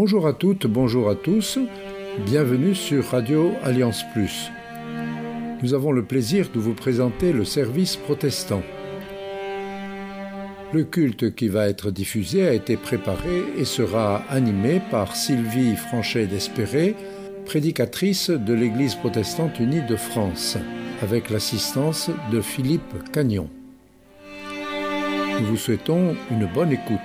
Bonjour à toutes, bonjour à tous, bienvenue sur Radio Alliance Plus. Nous avons le plaisir de vous présenter le service protestant. Le culte qui va être diffusé a été préparé et sera animé par Sylvie Franchet-Despéré, prédicatrice de l'Église protestante unie de France, avec l'assistance de Philippe Cagnon. Nous vous souhaitons une bonne écoute.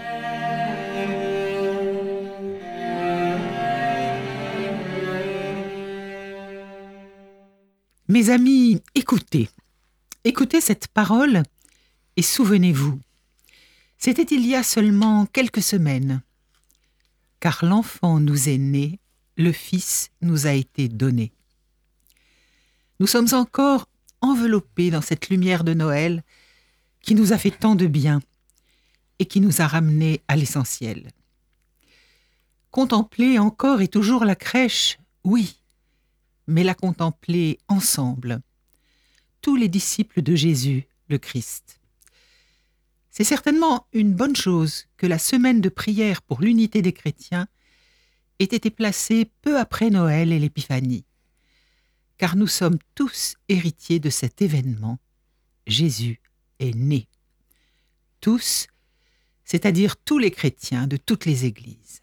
Mes amis, écoutez cette parole et souvenez-vous. C'était il y a seulement quelques semaines. Car l'enfant nous est né, le Fils nous a été donné. Nous sommes encore enveloppés dans cette lumière de Noël qui nous a fait tant de bien et qui nous a ramenés à l'essentiel. Contempler encore et toujours la crèche, oui, mais la contempler ensemble, tous les disciples de Jésus, le Christ. C'est certainement une bonne chose que la semaine de prière pour l'unité des chrétiens ait été placée peu après Noël et l'Épiphanie, car nous sommes tous héritiers de cet événement. Jésus est né. Tous, c'est-à-dire tous les chrétiens de toutes les églises.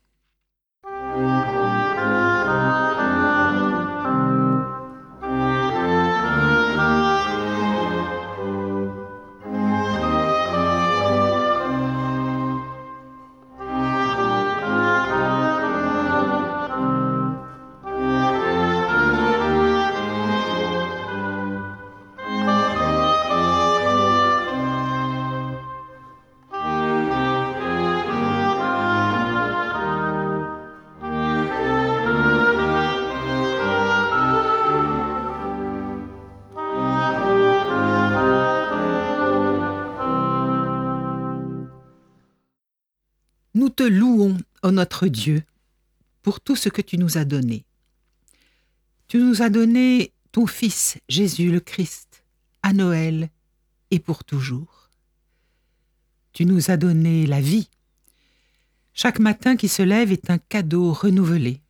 Nous te louons, ô notre Dieu, pour tout ce que tu nous as donné. Tu nous as donné ton Fils, Jésus le Christ, à Noël et pour toujours. Tu nous as donné la vie. Chaque matin qui se lève est un cadeau renouvelé.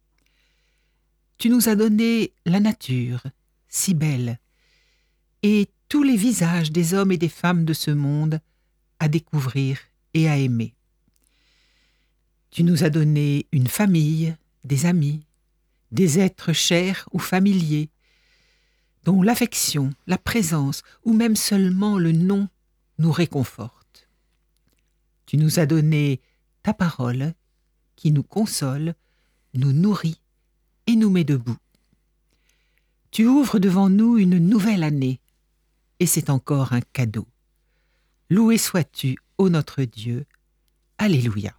Tu nous as donné la nature, si belle, et tous les visages des hommes et des femmes de ce monde à découvrir et à aimer. Tu nous as donné une famille, des amis, des êtres chers ou familiers, dont l'affection, la présence ou même seulement le nom nous réconfortent. Tu nous as donné ta parole qui nous console, nous nourrit et nous met debout. Tu ouvres devant nous une nouvelle année et c'est encore un cadeau. Loué sois-tu, ô notre Dieu. Alléluia.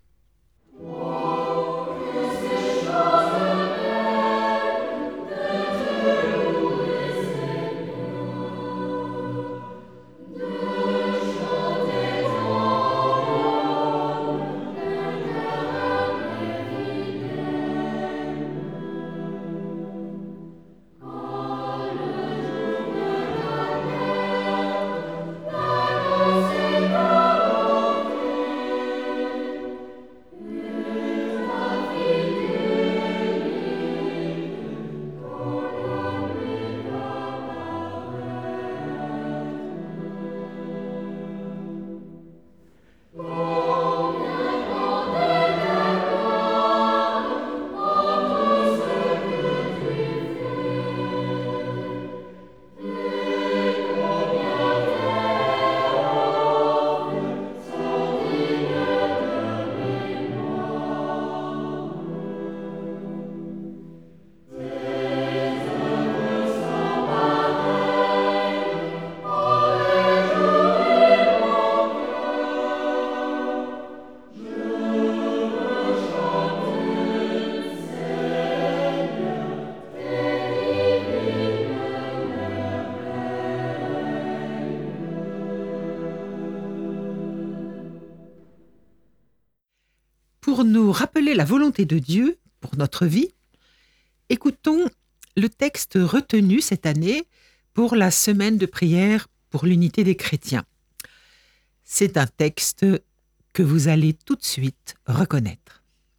Pour nous rappeler la volonté de Dieu pour notre vie, écoutons le texte retenu cette année pour la semaine de prière pour l'unité des chrétiens. C'est un texte que vous allez tout de suite reconnaître.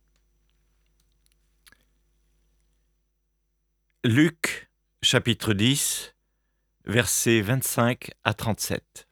Luc, chapitre 10, versets 25 à 37.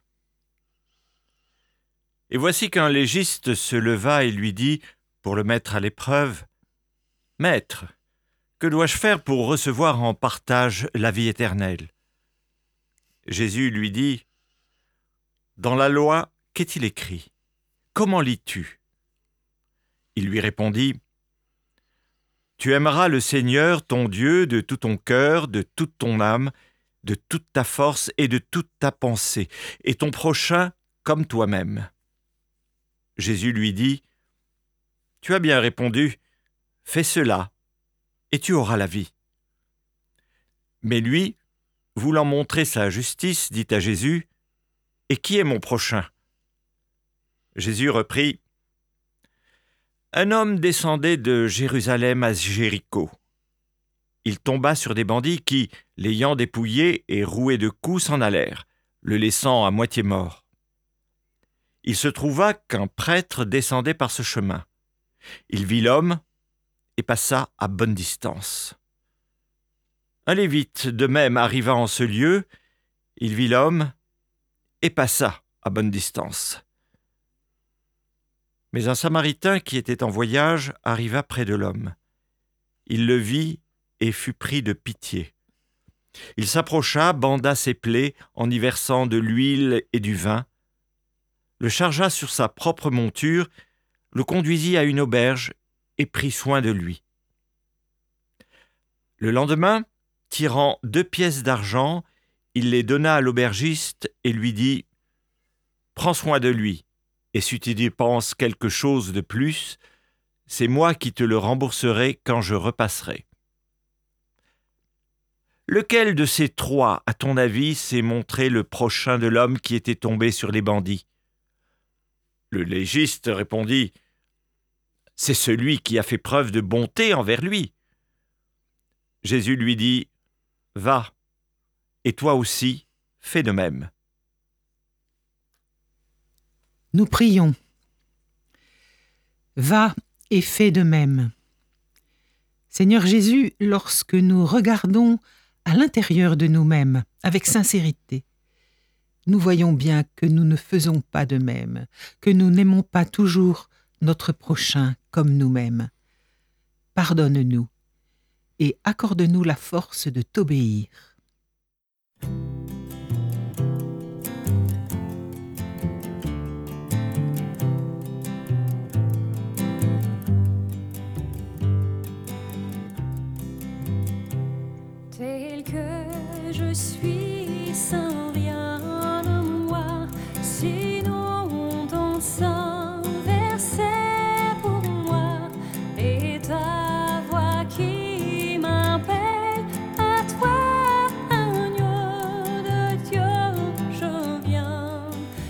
Et voici qu'un légiste se leva et lui dit, pour le mettre à l'épreuve, « Maître, que dois-je faire pour recevoir en partage la vie éternelle ?» Jésus lui dit, « Dans la loi, qu'est-il écrit? Comment lis-tu » Il lui répondit, « Tu aimeras le Seigneur, ton Dieu, de tout ton cœur, de toute ton âme, de toute ta force et de toute ta pensée, et ton prochain comme toi-même. » Jésus lui dit, « Tu as bien répondu, fais cela, et tu auras la vie. » Mais lui, voulant montrer sa justice, dit à Jésus, « Et qui est mon prochain ?» Jésus reprit, « Un homme descendait de Jérusalem à Jéricho. Il tomba sur des bandits qui, l'ayant dépouillé et roué de coups, s'en allèrent, le laissant à moitié mort. Il se trouva qu'un prêtre descendait par ce chemin. Il vit l'homme et passa à bonne distance. Un lévite de même arriva en ce lieu, il vit l'homme et passa à bonne distance. Mais un Samaritain qui était en voyage arriva près de l'homme. Il le vit et fut pris de pitié. Il s'approcha, banda ses plaies en y versant de l'huile et du vin, le chargea sur sa propre monture, le conduisit à une auberge et prit soin de lui. Le lendemain, tirant 2 pièces d'argent, il les donna à l'aubergiste et lui dit « Prends soin de lui, et si tu dépenses quelque chose de plus, c'est moi qui te le rembourserai quand je repasserai. » Lequel de ces 3, à ton avis, s'est montré le prochain de l'homme qui était tombé sur les bandits ? Le légiste répondit « C'est celui qui a fait preuve de bonté envers lui. » Jésus lui dit « Va, et toi aussi, fais de même. » Nous prions. Va et fais de même. Seigneur Jésus, lorsque nous regardons à l'intérieur de nous-mêmes avec sincérité, nous voyons bien que nous ne faisons pas de même, que nous n'aimons pas toujours notre prochain comme nous-mêmes. Pardonne-nous et accorde-nous la force de t'obéir. Tel que je suis sans rien de moi, sinon ton sang versé pour moi, et ta voix qui m'appelle à toi, agneau de Dieu, je viens,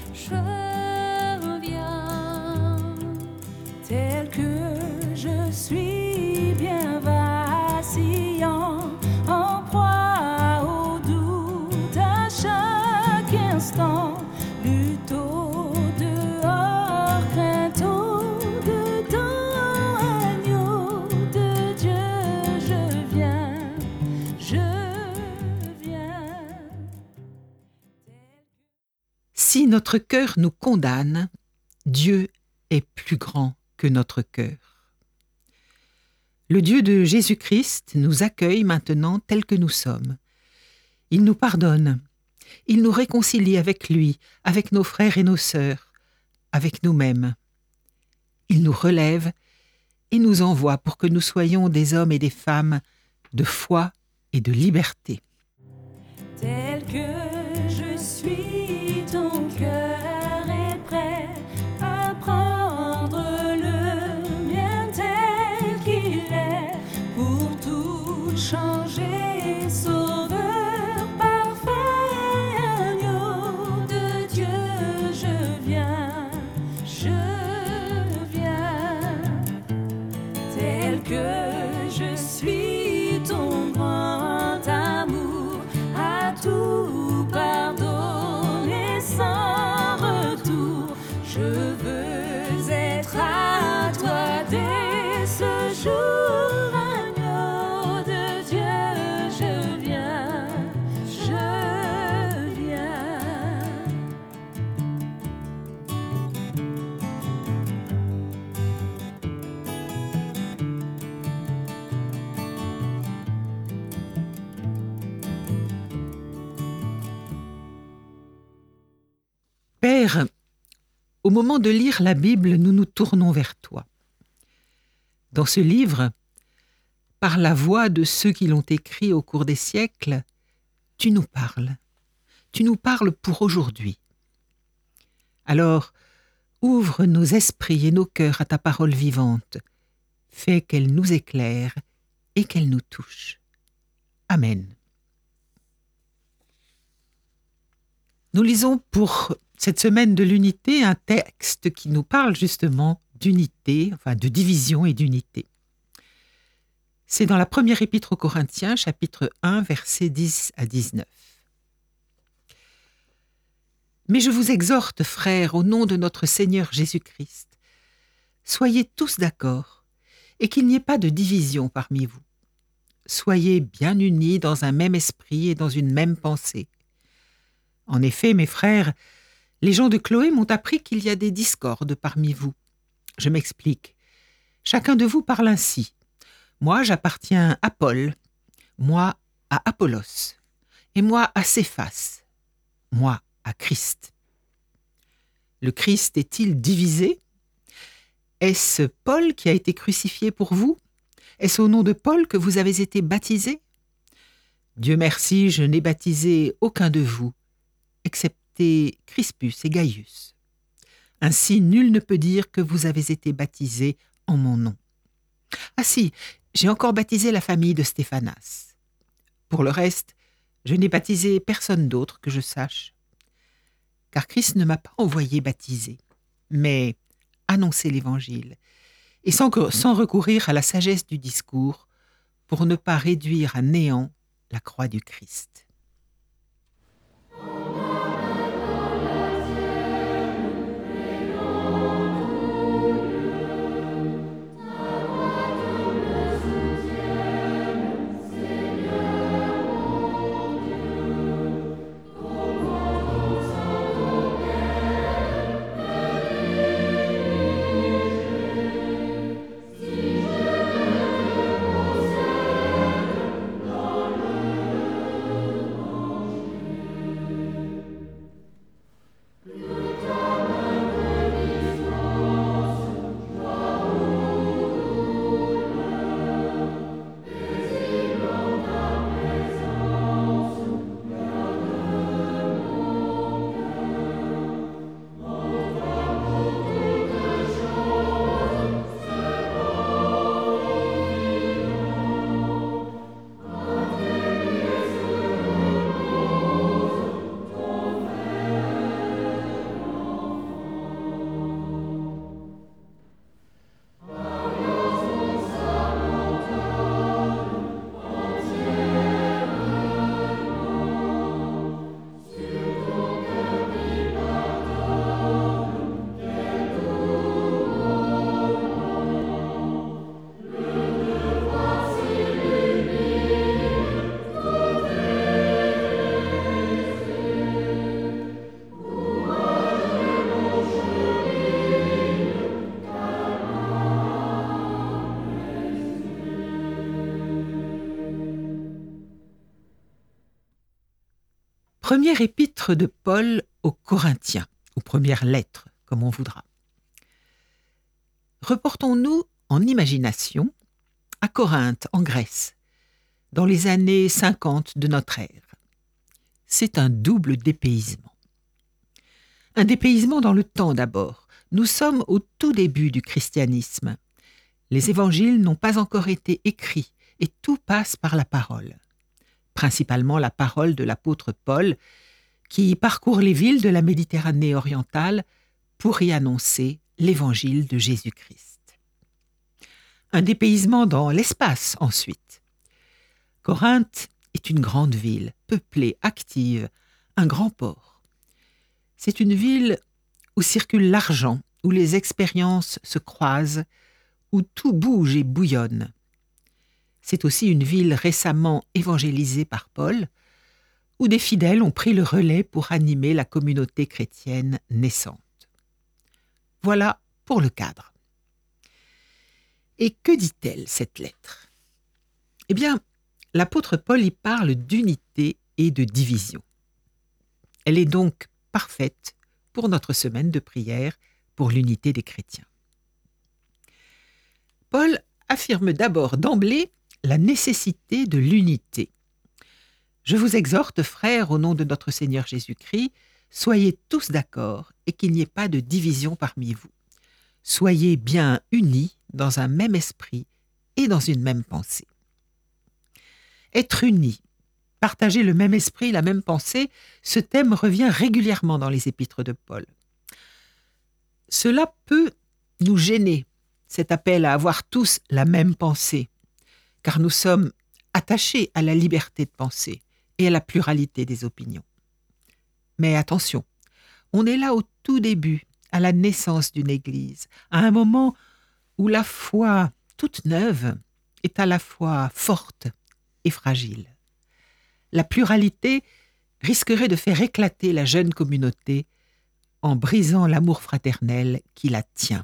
tel que je suis bien vacillant, en proie au doute à chaque instant, lutte au dehors, crainte au dedans, agneau de Dieu, je viens, je viens. Si notre cœur nous condamne, Dieu est plus grand que notre cœur. Le Dieu de Jésus-Christ nous accueille maintenant tels que nous sommes. Il nous pardonne. Il nous réconcilie avec lui, avec nos frères et nos sœurs, avec nous-mêmes. Il nous relève et nous envoie pour que nous soyons des hommes et des femmes de foi et de liberté. Tel que je suis, ton cœur est prêt à prendre le mien tel qu'il est, pour tout changer, sauveur parfait, agneau de Dieu, je viens, tel que je suis, ton grand amour à tout pardonner sans retour. Je veux être à toi dès ce jour, agneau de Dieu, Père, au moment de lire la Bible, nous nous tournons vers toi. Dans ce livre, par la voix de ceux qui l'ont écrit au cours des siècles, tu nous parles. Tu nous parles pour aujourd'hui. Alors, ouvre nos esprits et nos cœurs à ta parole vivante. Fais qu'elle nous éclaire et qu'elle nous touche. Amen. Nous lisons pour cette semaine de l'unité un texte qui nous parle justement d'unité, de division et d'unité. C'est dans la première épître aux Corinthiens, chapitre 1, versets 10 à 19. Mais je vous exhorte, frères, au nom de notre Seigneur Jésus-Christ, soyez tous d'accord et qu'il n'y ait pas de division parmi vous. Soyez bien unis dans un même esprit et dans une même pensée. En effet, mes frères, les gens de Chloé m'ont appris qu'il y a des discordes parmi vous. Je m'explique. Chacun de vous parle ainsi. Moi, j'appartiens à Paul, moi à Apollos, et moi à Céphas, moi à Christ. Le Christ est-il divisé ? Est-ce Paul qui a été crucifié pour vous ? Est-ce au nom de Paul que vous avez été baptisés ? Dieu merci, je n'ai baptisé aucun de vous, excepté Crispus et Gaius. Ainsi, nul ne peut dire que vous avez été baptisés en mon nom. Ah si, j'ai encore baptisé la famille de Stéphanas. Pour le reste, je n'ai baptisé personne d'autre que je sache. Car Christ ne m'a pas envoyé baptiser, mais annoncer l'Évangile, et sans recourir à la sagesse du discours, pour ne pas réduire à néant la croix du Christ. Première épître de Paul aux Corinthiens, ou première lettre, comme on voudra. Reportons-nous en imagination à Corinthe, en Grèce, dans les années 50 de notre ère. C'est un double dépaysement. Un dépaysement dans le temps d'abord. Nous sommes au tout début du christianisme. Les évangiles n'ont pas encore été écrits et tout passe par la parole. Principalement la parole de l'apôtre Paul, qui parcourt les villes de la Méditerranée orientale pour y annoncer l'évangile de Jésus-Christ. Un dépaysement dans l'espace ensuite. Corinthe est une grande ville, peuplée, active, un grand port. C'est une ville où circule l'argent, où les expériences se croisent, où tout bouge et bouillonne. C'est aussi une ville récemment évangélisée par Paul, où des fidèles ont pris le relais pour animer la communauté chrétienne naissante. Voilà pour le cadre. Et que dit-elle, cette lettre ? Eh bien, l'apôtre Paul y parle d'unité et de division. Elle est donc parfaite pour notre semaine de prière pour l'unité des chrétiens. Paul affirme d'abord d'emblée la nécessité de l'unité. Je vous exhorte, frères, au nom de notre Seigneur Jésus-Christ, soyez tous d'accord et qu'il n'y ait pas de division parmi vous. Soyez bien unis dans un même esprit et dans une même pensée. Être unis, partager le même esprit, la même pensée, ce thème revient régulièrement dans les épîtres de Paul. Cela peut nous gêner, cet appel à avoir tous la même pensée, car nous sommes attachés à la liberté de penser et à la pluralité des opinions. Mais attention, on est là au tout début, à la naissance d'une Église, à un moment où la foi toute neuve est à la fois forte et fragile. La pluralité risquerait de faire éclater la jeune communauté en brisant l'amour fraternel qui la tient.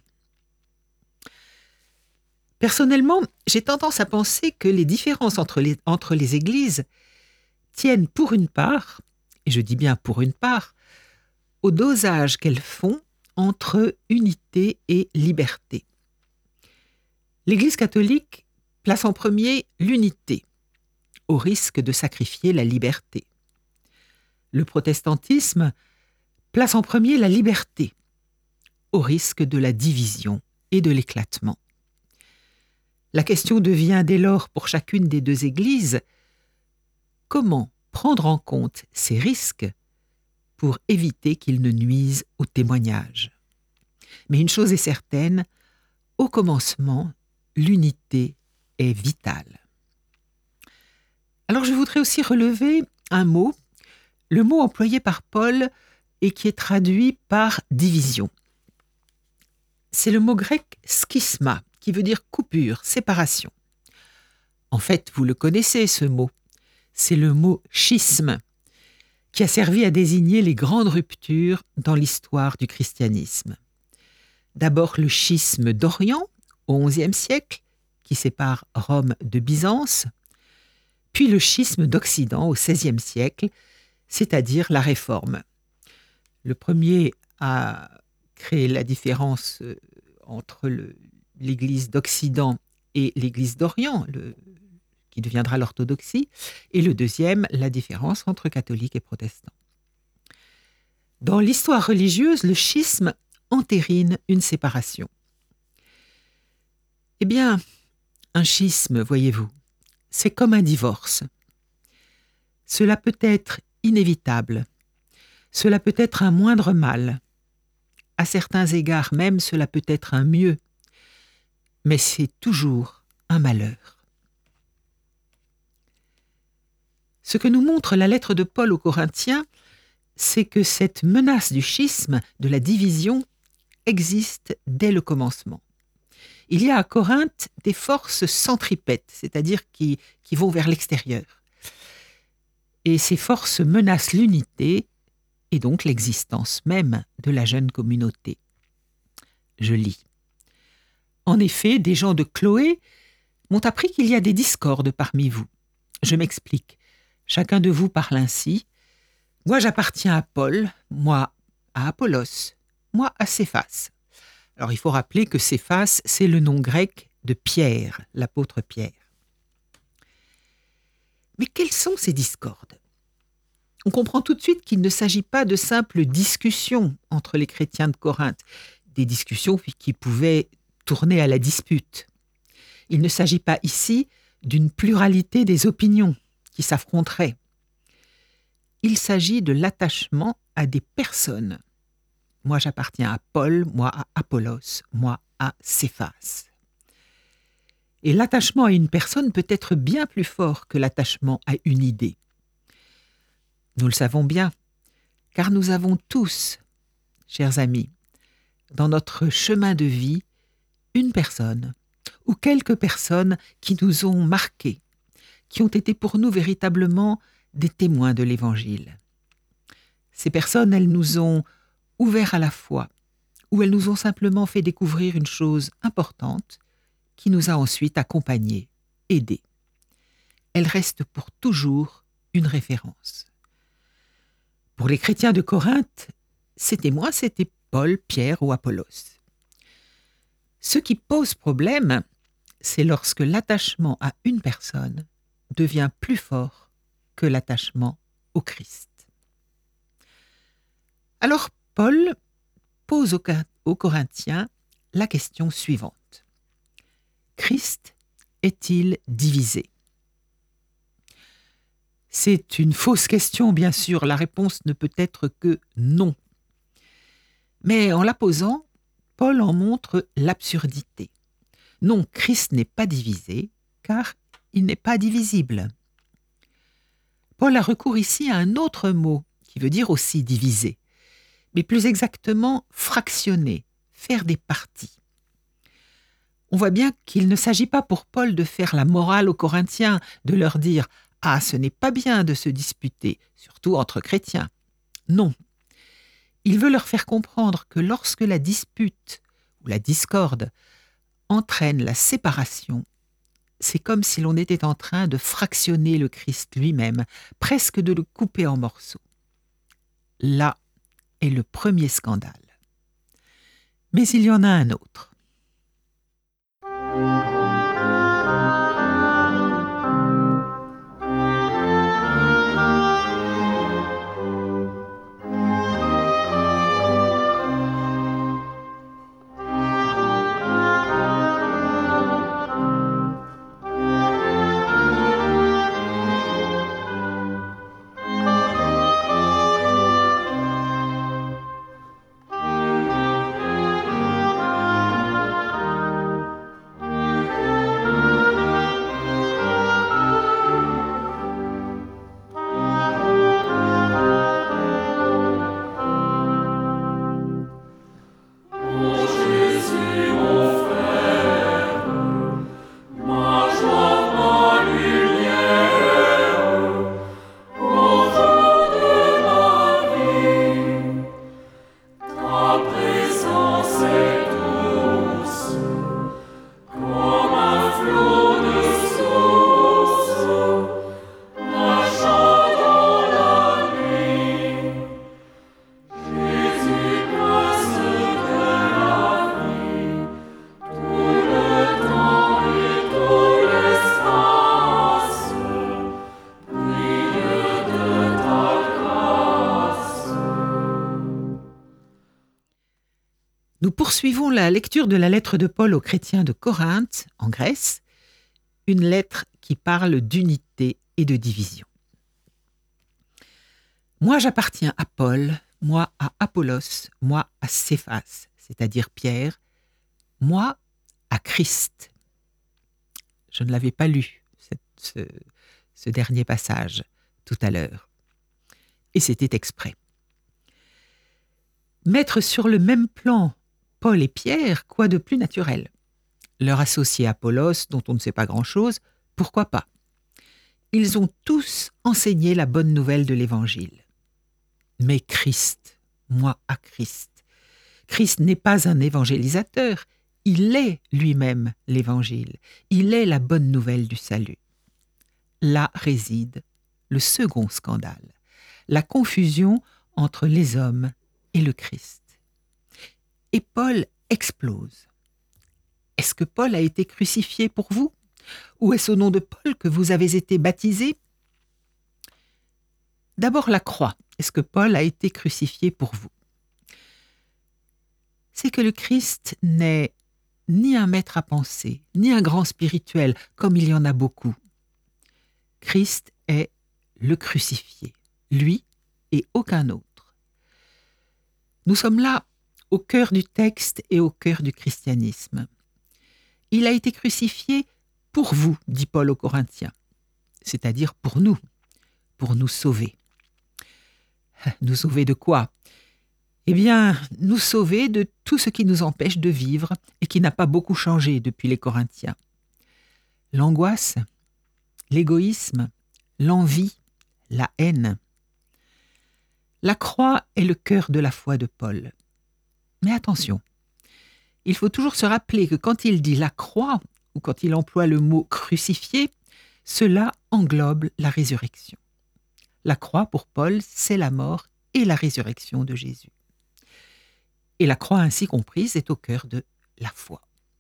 Personnellement, j'ai tendance à penser que les différences entre les églises tiennent pour une part, et je dis bien pour une part, au dosage qu'elles font entre unité et liberté. L'Église catholique place en premier l'unité, au risque de sacrifier la liberté. Le protestantisme place en premier la liberté, au risque de la division et de l'éclatement. La question devient dès lors pour chacune des deux églises, comment prendre en compte ces risques pour éviter qu'ils ne nuisent au témoignage. Mais une chose est certaine, au commencement, l'unité est vitale. Alors je voudrais aussi relever un mot, le mot employé par Paul et qui est traduit par division. C'est le mot grec schisma, qui veut dire coupure, séparation. En fait, vous le connaissez ce mot, c'est le mot schisme, qui a servi à désigner les grandes ruptures dans l'histoire du christianisme. D'abord le schisme d'Orient, au XIe siècle, qui sépare Rome de Byzance, puis le schisme d'Occident au XVIe siècle, c'est-à-dire la Réforme. Le premier a créé la différence entre l'Église d'Occident et l'Église d'Orient, qui deviendra l'orthodoxie, et le deuxième, la différence entre catholiques et protestants. Dans l'histoire religieuse, le schisme entérine une séparation. Eh bien, un schisme, voyez-vous, c'est comme un divorce. Cela peut être inévitable, cela peut être un moindre mal, à certains égards même cela peut être un mieux, mais c'est toujours un malheur. Ce que nous montre la lettre de Paul aux Corinthiens, c'est que cette menace du schisme, de la division, existe dès le commencement. Il y a à Corinthe des forces centripètes, c'est-à-dire qui vont vers l'extérieur. Et ces forces menacent l'unité et donc l'existence même de la jeune communauté. Je lis. En effet, des gens de Chloé m'ont appris qu'il y a des discordes parmi vous. Je m'explique. Chacun de vous parle ainsi. Moi, j'appartiens à Paul, moi à Apollos, moi à Céphas. Alors, il faut rappeler que Céphas, c'est le nom grec de Pierre, l'apôtre Pierre. Mais quelles sont ces discordes ? On comprend tout de suite qu'il ne s'agit pas de simples discussions entre les chrétiens de Corinthe, des discussions qui pouvaient tourner à la dispute. Il ne s'agit pas ici d'une pluralité des opinions qui s'affronteraient. Il s'agit de l'attachement à des personnes. Moi, j'appartiens à Paul, moi à Apollos, moi à Céphas. Et l'attachement à une personne peut être bien plus fort que l'attachement à une idée. Nous le savons bien, car nous avons tous, chers amis, dans notre chemin de vie, une personne ou quelques personnes qui nous ont marqués, qui ont été pour nous véritablement des témoins de l'Évangile. Ces personnes, elles nous ont ouverts à la foi, ou elles nous ont simplement fait découvrir une chose importante qui nous a ensuite accompagnés, aidés. Elles restent pour toujours une référence. Pour les chrétiens de Corinthe, ces témoins, c'était Paul, Pierre ou Apollos. Ce qui pose problème, c'est lorsque l'attachement à une personne devient plus fort que l'attachement au Christ. Alors Paul pose aux Corinthiens la question suivante. Christ est-il divisé ? C'est une fausse question, bien sûr. La réponse ne peut être que non. Mais en la posant, Paul en montre l'absurdité. Non, Christ n'est pas divisé, car il n'est pas divisible. Paul a recours ici à un autre mot, qui veut dire aussi diviser, mais plus exactement fractionner, faire des parties. On voit bien qu'il ne s'agit pas pour Paul de faire la morale aux Corinthiens, de leur dire « Ah, ce n'est pas bien de se disputer, surtout entre chrétiens ». Non. Il veut leur faire comprendre que lorsque la dispute ou la discorde entraîne la séparation, c'est comme si l'on était en train de fractionner le Christ lui-même, presque de le couper en morceaux. Là est le premier scandale. Mais il y en a un autre. Nous poursuivons la lecture de la lettre de Paul aux chrétiens de Corinthe, en Grèce, une lettre qui parle d'unité et de division. Moi j'appartiens à Paul, moi à Apollos, moi à Céphas, c'est-à-dire Pierre, moi à Christ. Je ne l'avais pas lu, ce dernier passage, tout à l'heure. Et c'était exprès. Mettre sur le même plan Paul et Pierre, quoi de plus naturel ? Leur associé Apollos, dont on ne sait pas grand-chose, pourquoi pas ? Ils ont tous enseigné la bonne nouvelle de l'Évangile. Mais Christ, moi à Christ. Christ n'est pas un évangélisateur, il est lui-même l'Évangile. Il est la bonne nouvelle du salut. Là réside le second scandale, la confusion entre les hommes et le Christ. Et Paul explose. Est-ce que Paul a été crucifié pour vous ? Ou est-ce au nom de Paul que vous avez été baptisés ? D'abord la croix. Est-ce que Paul a été crucifié pour vous ? C'est que le Christ n'est ni un maître à penser, ni un grand spirituel, comme il y en a beaucoup. Christ est le crucifié, lui et aucun autre. Nous sommes là au cœur du texte et au cœur du christianisme. Il a été crucifié pour vous, dit Paul aux Corinthiens, c'est-à-dire pour nous sauver. Nous sauver de quoi ? Eh bien, nous sauver de tout ce qui nous empêche de vivre et qui n'a pas beaucoup changé depuis les Corinthiens. L'angoisse, l'égoïsme, l'envie, la haine. La croix est le cœur de la foi de Paul. Mais attention, il faut toujours se rappeler que quand il dit la croix, ou quand il emploie le mot crucifié, cela englobe la résurrection. La croix, pour Paul, c'est la mort et la résurrection de Jésus. Et la croix ainsi comprise est au cœur de la foi.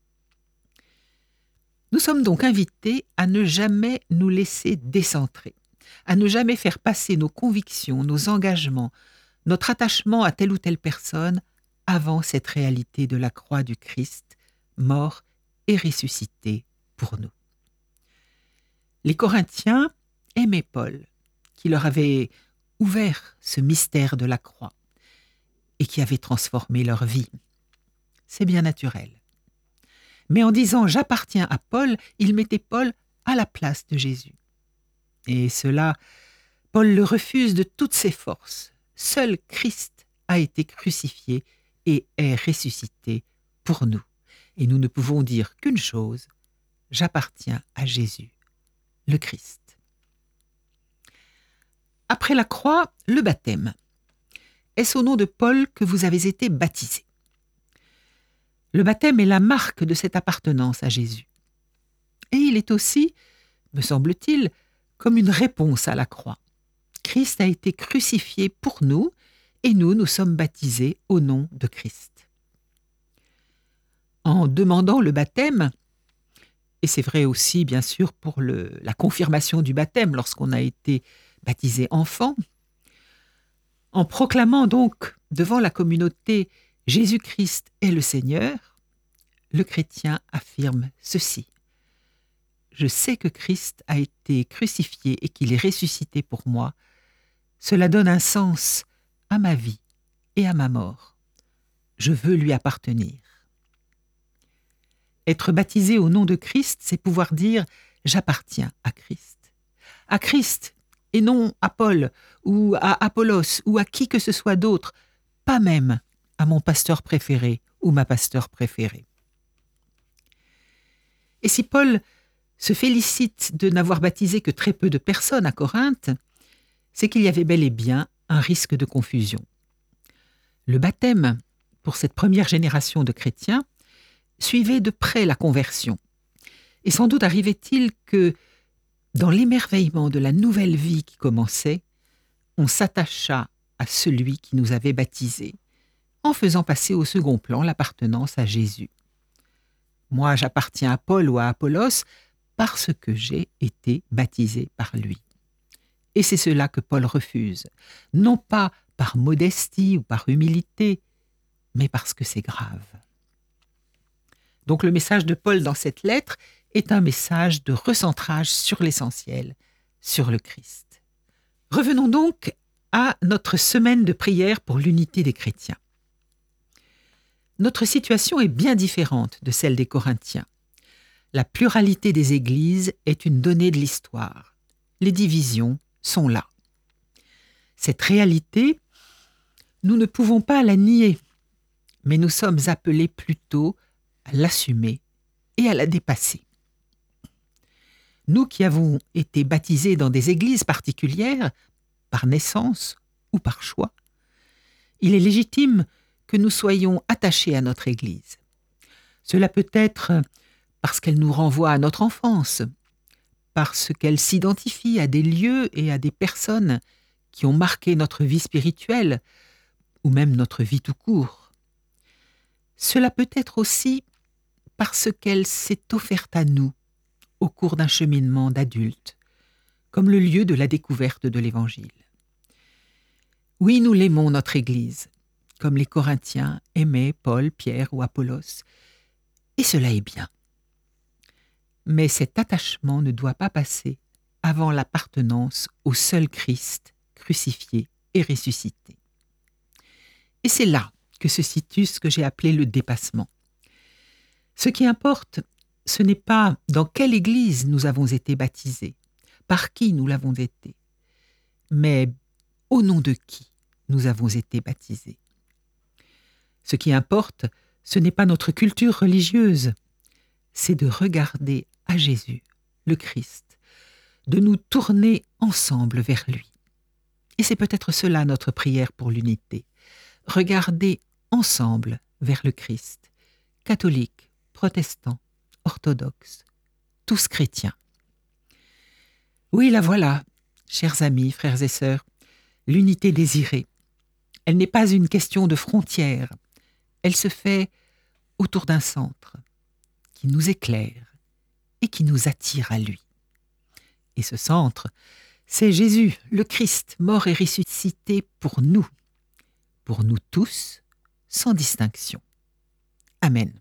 Nous sommes donc invités à ne jamais nous laisser décentrer, à ne jamais faire passer nos convictions, nos engagements, notre attachement à telle ou telle personne avant cette réalité de la croix du Christ, mort et ressuscité pour nous. Les Corinthiens aimaient Paul, qui leur avait ouvert ce mystère de la croix et qui avait transformé leur vie. C'est bien naturel. Mais en disant « j'appartiens à Paul », il mettait Paul à la place de Jésus. Et cela, Paul le refuse de toutes ses forces. Seul Christ a été crucifié et est ressuscité pour nous. Et nous ne pouvons dire qu'une chose, j'appartiens à Jésus, le Christ. Après la croix, le baptême. Est-ce au nom de Paul que vous avez été baptisés ? Le baptême est la marque de cette appartenance à Jésus. Et il est aussi, me semble-t-il, comme une réponse à la croix. Christ a été crucifié pour nous et nous sommes baptisés au nom de Christ. En demandant le baptême, et c'est vrai aussi bien sûr pour la confirmation du baptême lorsqu'on a été baptisé enfant, en proclamant donc devant la communauté « Jésus-Christ est le Seigneur », le chrétien affirme ceci. Je sais que Christ a été crucifié et qu'il est ressuscité pour moi. Cela donne un sens à ma vie et à ma mort. Je veux lui appartenir. Être baptisé au nom de Christ, c'est pouvoir dire « j'appartiens à Christ ». À Christ et non à Paul ou à Apollos ou à qui que ce soit d'autre, pas même à mon pasteur préféré ou ma pasteur préférée. Et si Paul se félicite de n'avoir baptisé que très peu de personnes à Corinthe, c'est qu'il y avait bel et bien un risque de confusion. Le baptême, pour cette première génération de chrétiens, suivait de près la conversion. Et sans doute arrivait-il que, dans l'émerveillement de la nouvelle vie qui commençait, on s'attacha à celui qui nous avait baptisés, en faisant passer au second plan l'appartenance à Jésus. Moi, j'appartiens à Paul ou à Apollos parce que j'ai été baptisé par lui. Et c'est cela que Paul refuse, non pas par modestie ou par humilité, mais parce que c'est grave. Donc le message de Paul dans cette lettre est un message de recentrage sur l'essentiel, sur le Christ. Revenons donc à notre semaine de prière pour l'unité des chrétiens. Notre situation est bien différente de celle des Corinthiens. La pluralité des églises est une donnée de l'histoire. Les divisions sont là. Cette réalité, nous ne pouvons pas la nier, mais nous sommes appelés plutôt à l'assumer et à la dépasser. Nous qui avons été baptisés dans des églises particulières, par naissance ou par choix, il est légitime que nous soyons attachés à notre Église. Cela peut être parce qu'elle nous renvoie à notre enfance, parce qu'elle s'identifie à des lieux et à des personnes qui ont marqué notre vie spirituelle ou même notre vie tout court. Cela peut être aussi parce qu'elle s'est offerte à nous au cours d'un cheminement d'adulte, comme le lieu de la découverte de l'Évangile. Oui, nous l'aimons, notre Église, comme les Corinthiens aimaient Paul, Pierre ou Apollos, et cela est bien. Mais cet attachement ne doit pas passer avant l'appartenance au seul Christ crucifié et ressuscité. Et c'est là que se situe ce que j'ai appelé le dépassement. Ce qui importe, ce n'est pas dans quelle église nous avons été baptisés, par qui nous l'avons été, mais au nom de qui nous avons été baptisés. Ce qui importe, ce n'est pas notre culture religieuse, c'est de regarder à Jésus, le Christ, de nous tourner ensemble vers lui. Et c'est peut-être cela notre prière pour l'unité. Regarder ensemble vers le Christ, catholiques, protestants, orthodoxes, tous chrétiens. Oui, la voilà, chers amis, frères et sœurs, l'unité désirée. Elle n'est pas une question de frontières, elle se fait autour d'un centre qui nous éclaire et qui nous attire à lui. Et ce centre, c'est Jésus, le Christ, mort et ressuscité pour nous tous, sans distinction. Amen.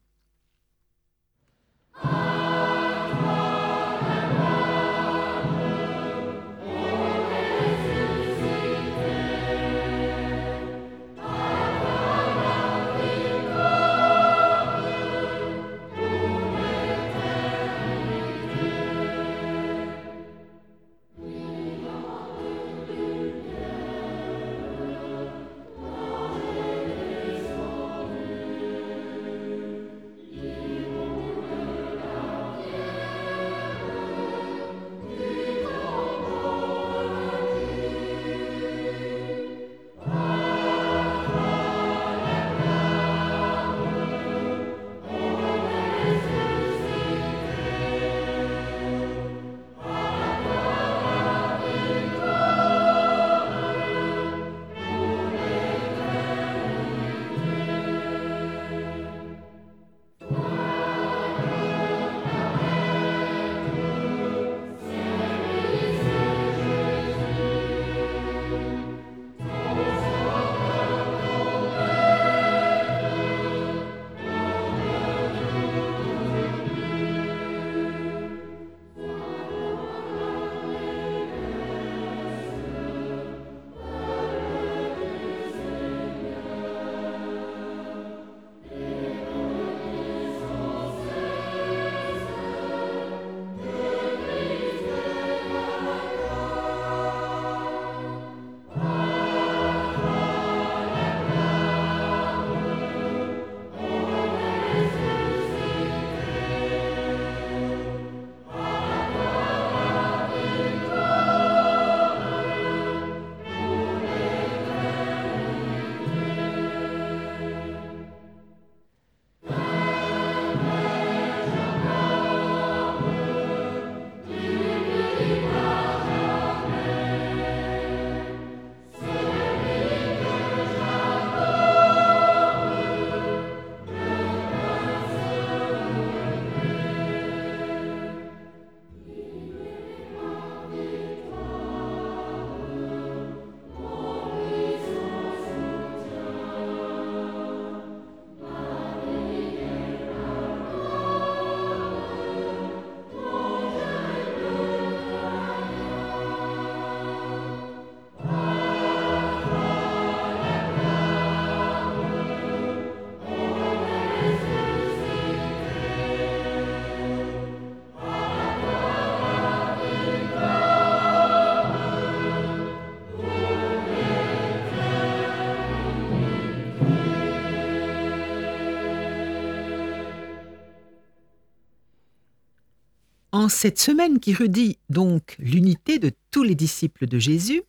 En cette semaine qui redit donc l'unité de tous les disciples de Jésus,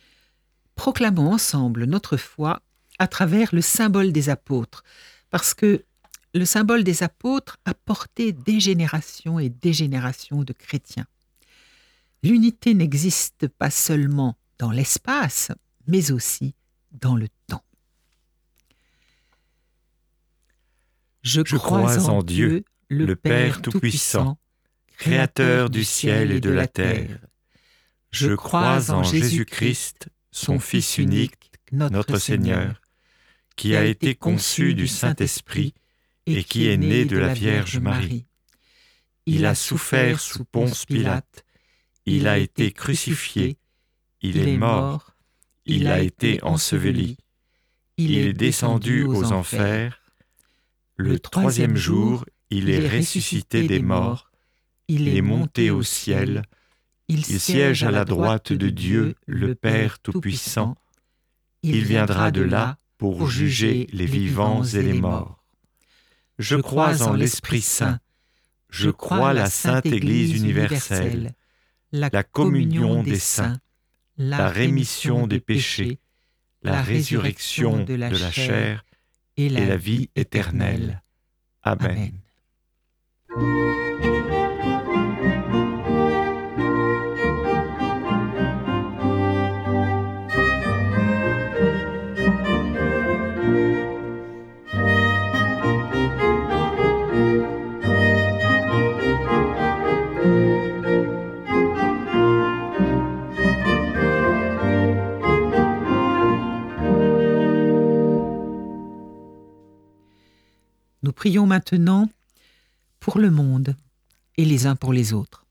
proclamons ensemble notre foi à travers le symbole des apôtres, parce que le symbole des apôtres a porté des générations et des générations de chrétiens. L'unité n'existe pas seulement dans l'espace, mais aussi dans le temps. Je crois en Dieu, le Père Tout-Puissant, Créateur du ciel et de la terre. Je crois en Jésus-Christ, son Fils unique, notre Seigneur, qui a été conçu du Saint-Esprit et qui est né de la Vierge Marie. Il a souffert sous Ponce Pilate, il a été crucifié, il est mort, il a été enseveli, il est descendu aux enfers. Le troisième jour, il est ressuscité des morts, il est monté au ciel, il siège à la droite de Dieu, le Père Tout-Puissant. Il viendra de là pour juger les vivants et les morts. Je crois en l'Esprit Saint, je crois la Sainte Église universelle, la communion des saints, la rémission des péchés, la résurrection de la chair et la vie éternelle. Amen. prions maintenant pour le monde et les uns pour les autres.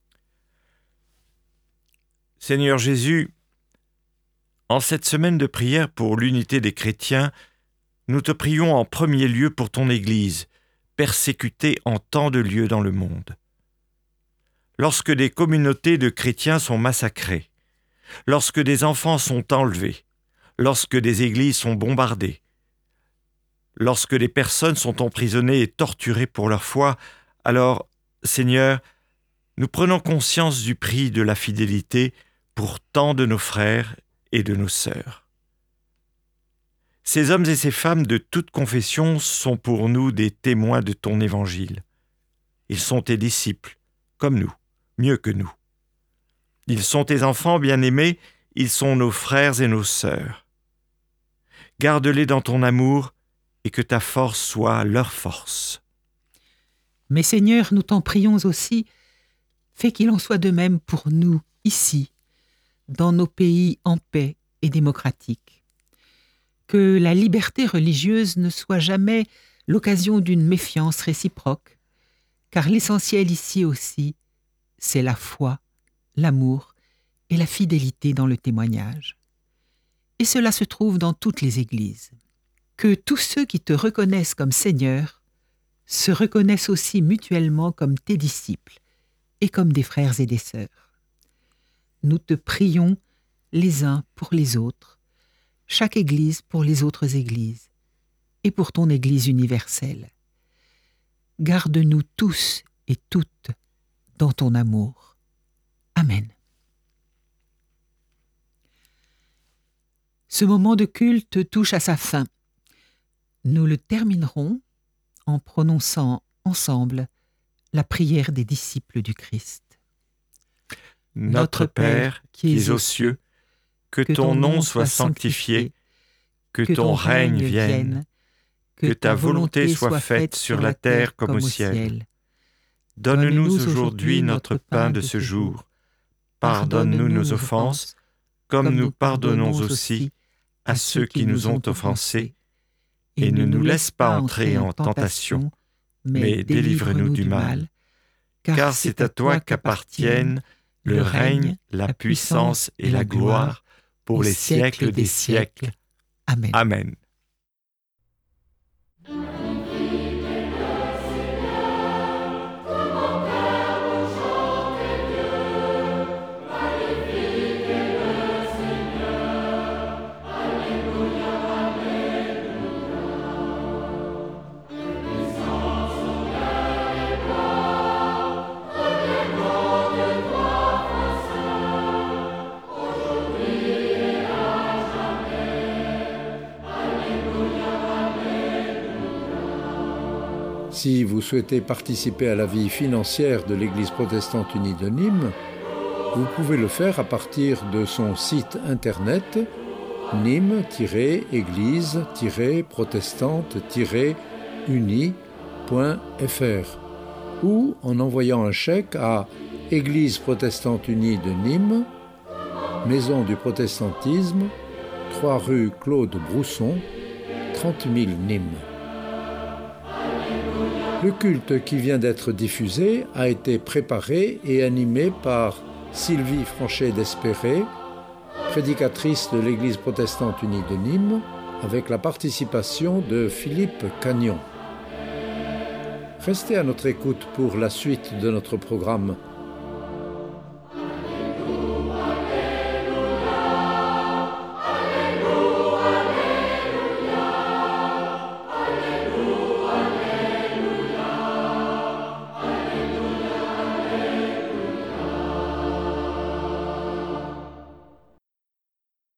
Seigneur Jésus, en cette semaine de prière pour l'unité des chrétiens, nous te prions en premier lieu pour ton Église, persécutée en tant de lieux dans le monde. Lorsque des communautés de chrétiens sont massacrées, lorsque des enfants sont enlevés, lorsque des églises sont bombardées, lorsque des personnes sont emprisonnées et torturées pour leur foi, alors, Seigneur, nous prenons conscience du prix de la fidélité pour tant de nos frères et de nos sœurs. Ces hommes et ces femmes de toute confession sont pour nous des témoins de ton évangile. Ils sont tes disciples, comme nous, mieux que nous. Ils sont tes enfants bien-aimés, ils sont nos frères et nos sœurs. Garde-les dans ton amour et que ta force soit leur force. Mais Seigneur, nous t'en prions aussi, fais qu'il en soit de même pour nous, ici, dans nos pays en paix et démocratiques. Que la liberté religieuse ne soit jamais l'occasion d'une méfiance réciproque, car l'essentiel ici aussi, c'est la foi, l'amour et la fidélité dans le témoignage. Et cela se trouve dans toutes les églises. Que tous ceux qui te reconnaissent comme Seigneur se reconnaissent aussi mutuellement comme tes disciples et comme des frères et des sœurs. Nous te prions les uns pour les autres, chaque Église pour les autres Églises, et pour ton Église universelle. Garde-nous tous et toutes dans ton amour. Amen. Ce moment de culte touche à sa fin. Nous le terminerons en prononçant ensemble la prière des disciples du Christ. Notre Père, qui es aux cieux, que ton nom soit sanctifié, que ton règne vienne, que ta volonté soit faite sur la terre comme au ciel. Donne-nous aujourd'hui notre pain de ce jour. Pardonne-nous nos offenses, comme nous pardonnons aussi à ceux qui nous ont offensés. Et ne nous laisse pas entrer en tentation, mais délivre-nous du mal. Car c'est à toi qu'appartiennent le règne, la puissance et la gloire pour les siècles des siècles. Amen. Amen. Si vous souhaitez participer à la vie financière de l'Église protestante unie de Nîmes, vous pouvez le faire à partir de son site internet nîmes-église-protestante-unie.fr ou en envoyant un chèque à Église protestante unie de Nîmes, Maison du protestantisme, 3 rue Claude Brousson, 30 000 Nîmes. Le culte qui vient d'être diffusé a été préparé et animé par Sylvie Franchet d'Espéré, prédicatrice de l'Église protestante unie de Nîmes, avec la participation de Philippe Cagnon. Restez à notre écoute pour la suite de notre programme.